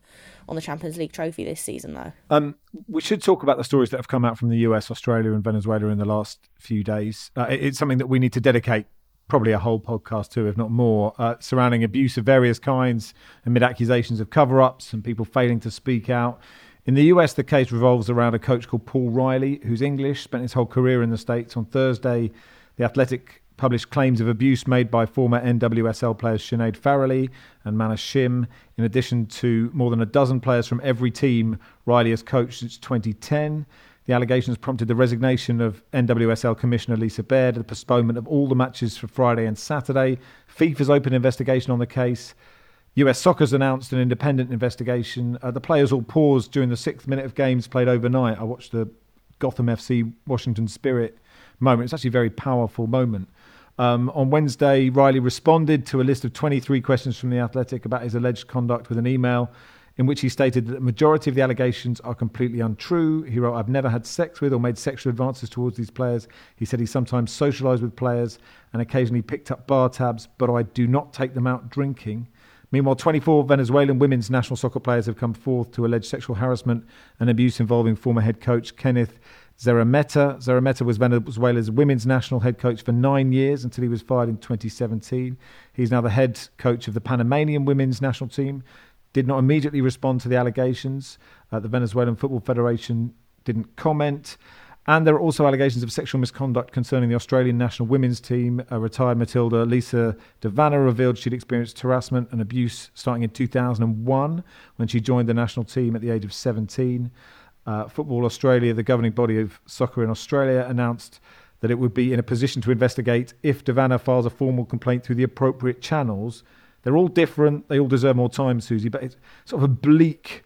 on the Champions League trophy this season, though.
We should talk about the stories that have come out from the US, Australia and Venezuela in the last few days. It's something that we need to dedicate probably a whole podcast to, if not more, surrounding abuse of various kinds amid accusations of cover-ups and people failing to speak out. In the US, the case revolves around a coach called Paul Riley, who's English, spent his whole career in the States. On Thursday, The Athletic published claims of abuse made by former NWSL players Sinead Farrelly and Mana Shim, in addition to more than a dozen players from every team Riley has coached since 2010. The allegations prompted the resignation of NWSL Commissioner Lisa Baird, the postponement of all the matches for Friday and Saturday. FIFA's open investigation on the case. US Soccer's announced an independent investigation. The players all paused during the 6th minute of games played overnight. I watched the Gotham FC Washington Spirit moment. It's actually a very powerful moment. On Wednesday, Riley responded to a list of 23 questions from The Athletic about his alleged conduct with an email in which he stated that the majority of the allegations are completely untrue. He wrote, "I've never had sex with or made sexual advances towards these players." He said he sometimes socialised with players and occasionally picked up bar tabs, but I do not take them out drinking. Meanwhile, 24 Venezuelan women's national soccer players have come forth to allege sexual harassment and abuse involving former head coach Kenneth Zerameta. Zerameta was Venezuela's women's national head coach for 9 years until he was fired in 2017. He's now the head coach of the Panamanian women's national team. Did not immediately respond to the allegations. The Venezuelan Football Federation didn't comment. And there are also allegations of sexual misconduct concerning the Australian national women's team. Retired Matilda Lisa Devanna revealed she'd experienced harassment and abuse starting in 2001 when she joined the national team at the age of 17. Football Australia, the governing body of soccer in Australia, announced that it would be in a position to investigate if Devanna files a formal complaint through the appropriate channels. They're all different. They all deserve more time, Susie, but it's sort of a bleak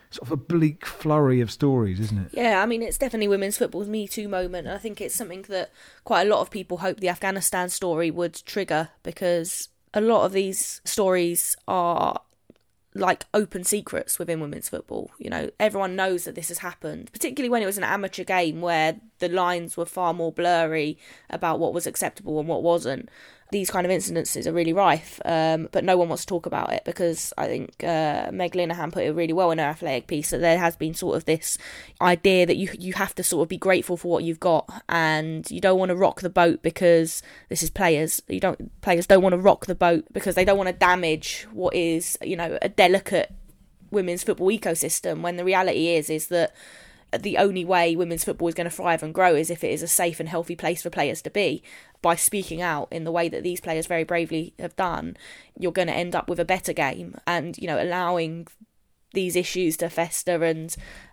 flurry of stories, isn't it?
Yeah, I mean, it's definitely women's football's Me Too moment. And I think it's something that quite a lot of people hope the Afghanistan story would trigger, because a lot of these stories are like open secrets within women's football. You know, everyone knows that this has happened, particularly when it was an amateur game where the lines were far more blurry about what was acceptable and what wasn't. These kind of incidences are really rife, but no one wants to talk about it, because I think Meg Linehan put it really well in her Athletic piece, that there has been sort of this idea that you have to sort of be grateful for what you've got, and you don't want to rock the boat because this is players. Players don't want to rock the boat because they don't want to damage what is, you know, a delicate women's football ecosystem, when the reality is that the only way women's football is going to thrive and grow is if it is a safe and healthy place for players to be. By speaking out in the way that these players very bravely have done, you're going to end up with a better game. And, you know, allowing these issues to fester and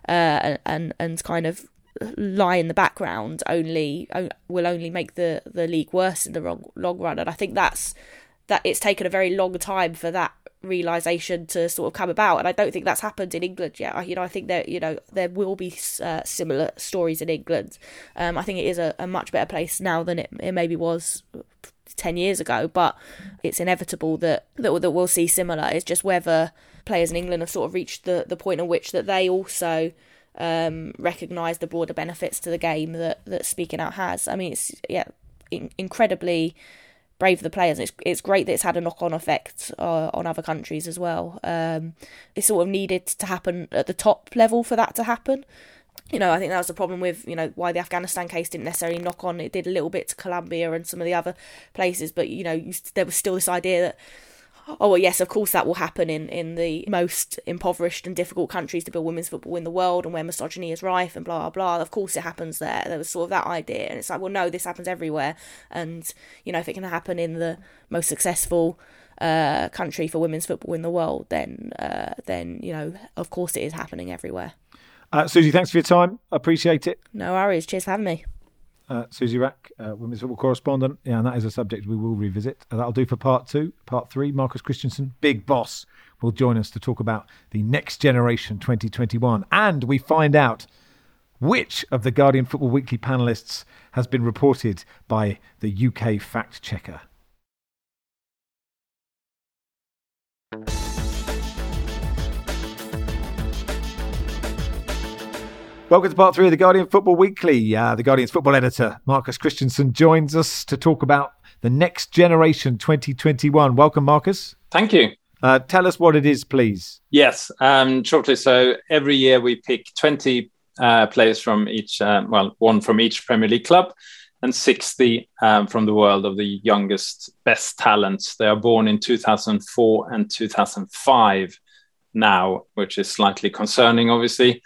kind of lie in the background will only make the league worse in the long run. And I think that it's taken a very long time for that realisation to sort of come about, and I don't think that's happened in England yet. You know, I think that, you know, there will be similar stories in England. I think it is a much better place now than it maybe was 10 years ago, but it's inevitable that we'll see similar. It's just whether players in England have sort of reached the point at which that they also recognise the broader benefits to the game that speaking out has. I mean, it's incredibly brave for the players. It's great that it's had a knock-on effect on other countries as well. It sort of needed to happen at the top level for that to happen. You know, I think that was the problem with, you know, why the Afghanistan case didn't necessarily knock on. It did a little bit to Colombia and some of the other places, but, you know, there was still this idea that, oh, well, yes, of course that will happen in the most impoverished and difficult countries to build women's football in the world, and where misogyny is rife and blah, blah, blah. Of course it happens there. There was sort of that idea. And it's like, well, no, this happens everywhere. And, you know, if it can happen in the most successful country for women's football in the world, then, you know, of course it is happening everywhere.
Susie, thanks for your time. I appreciate it.
No worries. Cheers for having me.
Susie Rack, women's football correspondent. Yeah, and that is a subject we will revisit. That'll do for part 2. Part 3, Marcus Christensen, Big Boss, will join us to talk about the Next Generation 2021. And we find out which of the Guardian Football Weekly panellists has been reported by the UK fact checker. Welcome to part 3 of the Guardian Football Weekly. The Guardian's football editor, Marcus Christensen, joins us to talk about the Next Generation 2021. Welcome, Marcus.
Thank you.
Tell us what it is, please.
Yes, shortly. So every year we pick 20 players from each, one from each Premier League club, and 60 from the world of the youngest, best talents. They are born in 2004 and 2005 now, which is slightly concerning, obviously.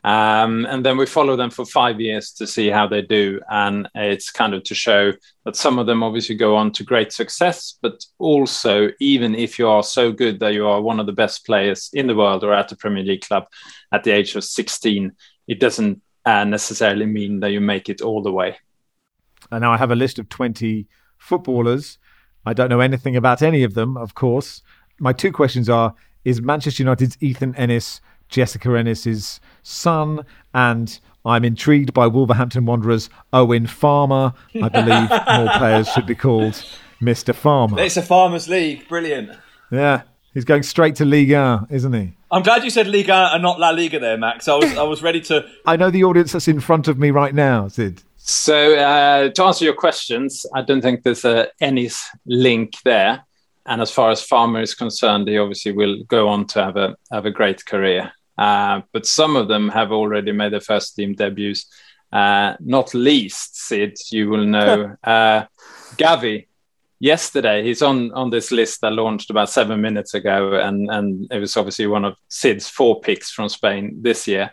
And then we follow them for 5 years to see how they do. And it's kind of to show that some of them obviously go on to great success, but also even if you are so good that you are one of the best players in the world or at a Premier League club at the age of 16, it doesn't necessarily mean that you make it all the way.
And now I have a list of 20 footballers. I don't know anything about any of them, of course. My two questions are, is Manchester United's Ethan Ennis Jessica Ennis's son? And I'm intrigued by Wolverhampton Wanderers' Owen Farmer. I believe more players should be called Mr. Farmer.
It's a Farmers League. Brilliant.
Yeah, he's going straight to Ligue 1, isn't he?
I'm glad you said Ligue 1 and not La Liga there, Max. I was ready to...
I know the audience that's in front of me right now, Sid.
So to answer your questions, I don't think there's any link there. And as far as Farmer is concerned, he obviously will go on to have a great career. But some of them have already made their first team debuts. Not least, Sid, you will know Gavi. Yesterday, he's on this list that launched about 7 minutes ago, and it was obviously one of Sid's 4 picks from Spain this year.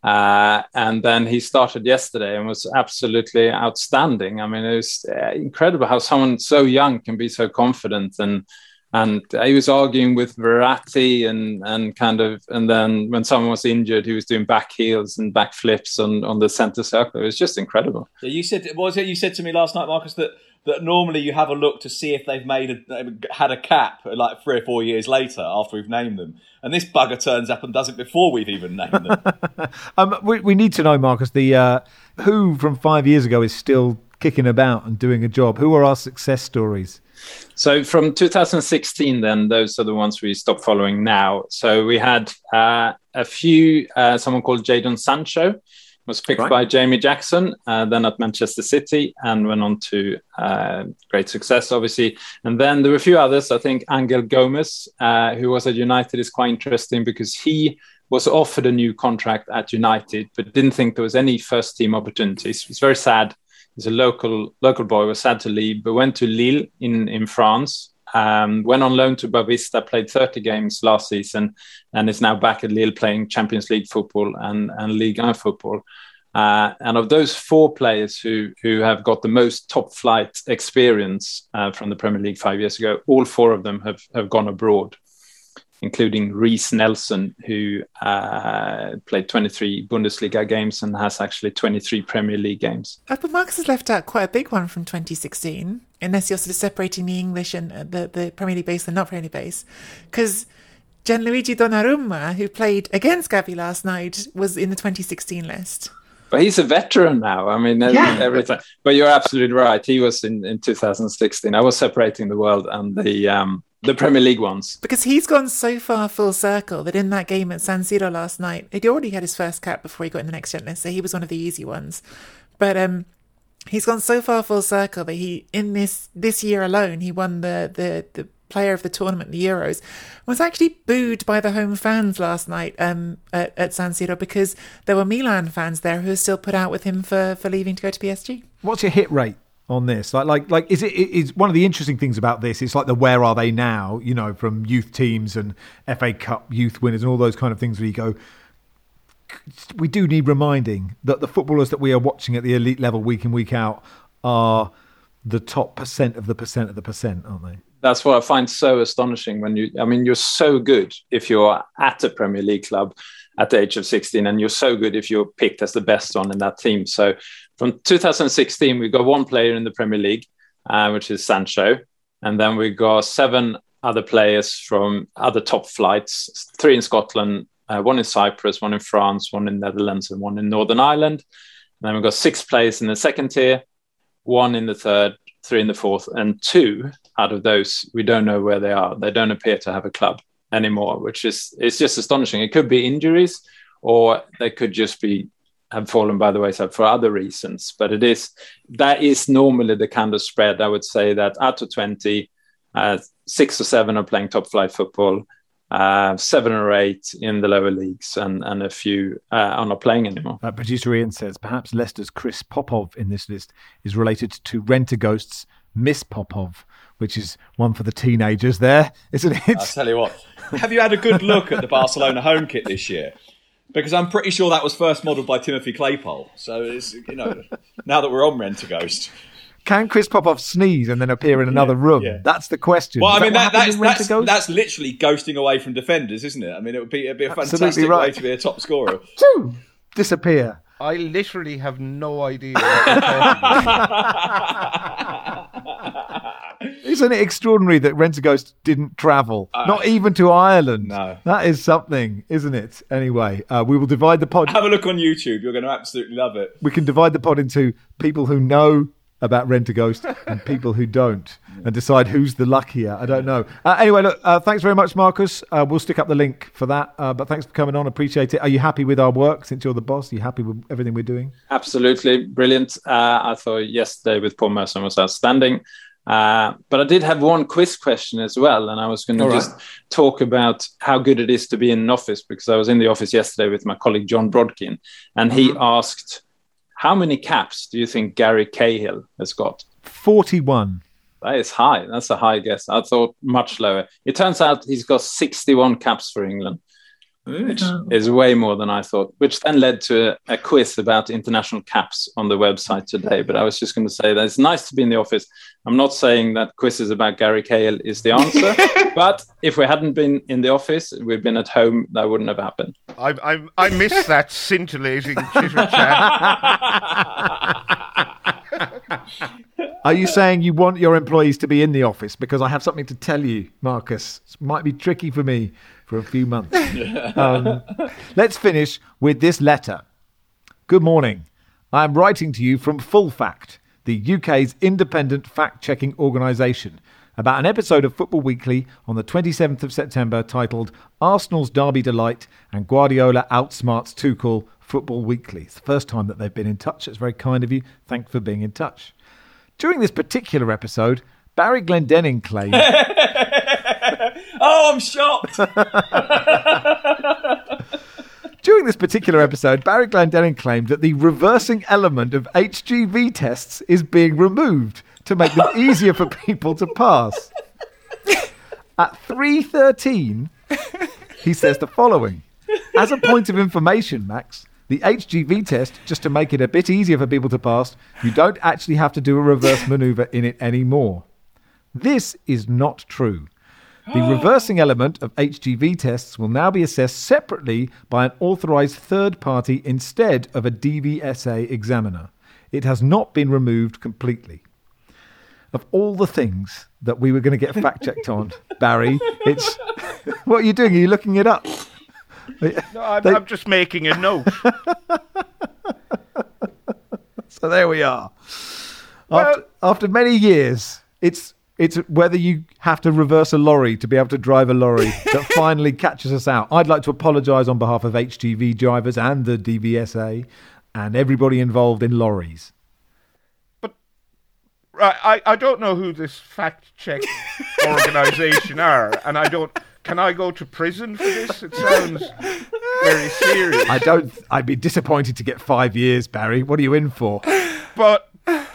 And then he started yesterday and was absolutely outstanding. I mean, it was incredible how someone so young can be so confident. And he was arguing with Verratti and then when someone was injured, he was doing back heels and back flips on the centre circle. It was just incredible.
Yeah, you said to me last night, Marcus, that normally you have a look to see if they've had a cap like 3 or 4 years later after we've named them. And this bugger turns up and does it before we've even named them.
We need to know, Marcus, the who from 5 years ago is still kicking about and doing a job. Who are our success stories?
So from 2016, then, those are the ones we stopped following now. So we had a few, someone called Jadon Sancho was picked by Jamie Jackson, then at Manchester City, and went on to great success, obviously. And then there were a few others. I think Angel Gomez, who was at United, is quite interesting because he was offered a new contract at United, but didn't think there was any first-team opportunities. It's very sad. He's a local boy, was sad to leave, but went to Lille in France. Went on loan to Boavista, played 30 games last season, and is now back at Lille playing Champions League football and Ligue 1 football. And of those 4 players who have got the most top flight experience from the Premier League 5 years ago, all 4 of them have gone abroad, including Reiss Nelson, who played 23 Bundesliga games and has actually 23 Premier League games.
But Marcus has left out quite a big one from 2016, unless you're sort of separating the English and the Premier League base and not Premier League base. Because Gianluigi Donnarumma, who played against Gavi last night, was in the 2016 list.
But he's a veteran now. I mean, every time. But you're absolutely right. He was in 2016. I was separating the world and the Premier League ones.
Because he's gone so far full circle that in that game at San Siro last night, he'd already had his first cap before he got in the next gen list, so he was one of the easy ones. But he's gone so far full circle that he, in this year alone, he won the player of the tournament, the Euros, was actually booed by the home fans last night at San Siro because there were Milan fans there who were still put out with him for leaving to go to PSG.
What's your hit rate on this? Like is one of the interesting things about this, it's like the where are they now, you know, from youth teams and FA Cup youth winners and all those kind of things where you go, we do need reminding that the footballers that we are watching at the elite level week in, week out are the top percent of the percent, aren't they?
That's what I find so astonishing you're so good if you're at a Premier League club at the age of 16, and you're so good if you're picked as the best one in that team. So from 2016, we got 1 player in the Premier League, which is Sancho. And then we got 7 other players from other top flights, 3 in Scotland, 1 in Cyprus, 1 in France, 1 in Netherlands, and 1 in Northern Ireland. And then we've got 6 players in the second tier, 1 in the third, 3 in the fourth, and 2 out of those, we don't know where they are. They don't appear to have a club anymore, which is just astonishing. It could be injuries, or they could just have fallen by the wayside for other reasons. But that is normally the kind of spread. I would say that out of 20, 6 or 7 are playing top flight football. 7 or 8 in the lower leagues, and a few are not playing anymore.
Producer Ian says perhaps Leicester's Chris Popov in this list is related to Rent-A-Ghost's Miss Popov, which is one for the teenagers there, isn't it?
I'll tell you what. Have you had a good look at the Barcelona home kit this year? Because I'm pretty sure that was first modelled by Timothy Claypole. So it's, now that we're on Rent-A-Ghost.
Can Chris Popov sneeze and then appear in another room? Yeah. That's the question.
Well, I mean, that's literally ghosting away from defenders, isn't it? I mean, it'd be a fantastic way to be a top scorer.
Disappear.
I literally have no idea what you're talking about.
Isn't it extraordinary that Rent-A-Ghost didn't travel? Not even to Ireland.
No.
That is something, isn't it? Anyway, we will divide the pod.
Have a look on YouTube. You're going to absolutely love it.
We can divide the pod into people who know about Rent-A-Ghost and people who don't, and decide who's the luckier. I don't know. Anyway, look, thanks very much, Marcus. We'll stick up the link for that. But thanks for coming on. Appreciate it. Are you happy with our work since you're the boss? Are you happy with everything we're doing?
Absolutely. Brilliant. I thought yesterday with Paul Merson was outstanding. But I did have one quiz question as well, and I was going to just talk about how good it is to be in an office, because I was in the office yesterday with my colleague John Brodkin, and he asked, how many caps do you think Gary Cahill has got?
41.
That is high. That's a high guess. I thought much lower. It turns out he's got 61 caps for England, which is way more than I thought, which then led to a quiz about international caps on the website today. But I was just going to say that it's nice to be in the office. I'm not saying that quizzes about Gary Cahill is the answer, but if we hadn't been in the office, we'd been at home, that wouldn't have happened.
I miss that scintillating chitter chat.
Are you saying you want your employees to be in the office? Because I have something to tell you, Marcus. It might be tricky for me for a few months. Let's finish with this letter. Good morning. I am writing to you from Full Fact, the UK's independent fact-checking organisation, about an episode of Football Weekly on the 27th of September titled Arsenal's Derby Delight and Guardiola Outsmarts Tuchel Football Weekly. It's the first time that they've been in touch. It's very kind of you. Thanks for being in touch. During this particular episode, Barry Glendenning claimed...
Oh, I'm shocked!
During this particular episode, Barry Glendenning claimed that the reversing element of HGV tests is being removed to make them easier for people to pass. At 3:13, he says the following. As a point of information, Max, the HGV test, just to make it a bit easier for people to pass, you don't actually have to do a reverse manoeuvre in it anymore. This is not true. The reversing element of HGV tests will now be assessed separately by an authorised third party instead of a DVSA examiner. It has not been removed completely. Of all the things that we were going to get fact-checked on, Barry, it's... What are you doing? Are you looking it up?
No, I'm just making a note.
So there we are. After many years, it's whether you have to reverse a lorry to be able to drive a lorry that finally catches us out. I'd like to apologise on behalf of HGV drivers and the DVSA and everybody involved in lorries.
But I don't know who this fact-check organisation are, and can I go to prison for this? It sounds very serious.
I'd be disappointed to get 5 years, Barry. What are you in for?
But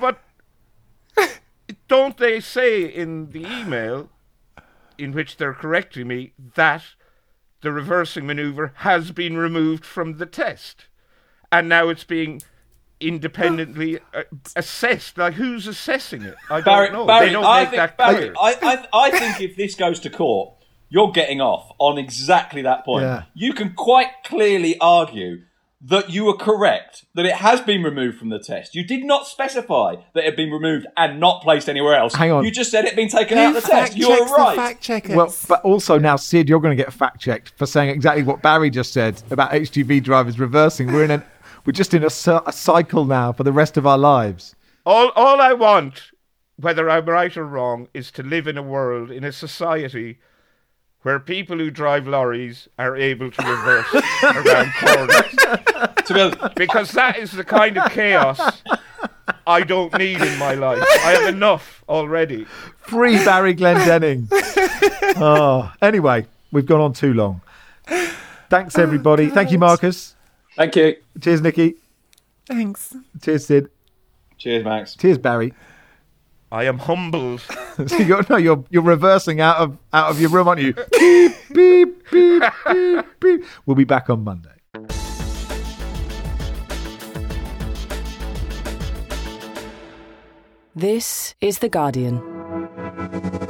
don't they say in the email in which they're correcting me that the reversing manoeuvre has been removed from the test and now it's being independently assessed? Like, who's assessing it? I don't know.
Barry,
they don't make that clear.
I think if this goes to court, you're getting off on exactly that point. Yeah. You can quite clearly argue that you were correct, that it has been removed from the test. You did not specify that it had been removed and not placed anywhere else.
Hang on.
You just said it had been taken out of the test. You were right.
Fact checkers?
Well, but also now, Sid, you're going to get fact-checked for saying exactly what Barry just said about HGV drivers reversing. We're just in a cycle now for the rest of our lives.
All I want, whether I'm right or wrong, is to live in a society where people who drive lorries are able to reverse around corners. Because that is the kind of chaos I don't need in my life. I have enough already.
Free Barry Glendenning. Anyway, we've gone on too long. Thanks, everybody. Thank you, Marcus.
Thank you.
Cheers, Nikki.
Thanks.
Cheers, Sid.
Cheers, Max.
Cheers, Barry.
I am humbled.
So you're reversing out of your room, aren't you? Beep, beep, beep, beep, beep. We'll be back on Monday.
This is The Guardian.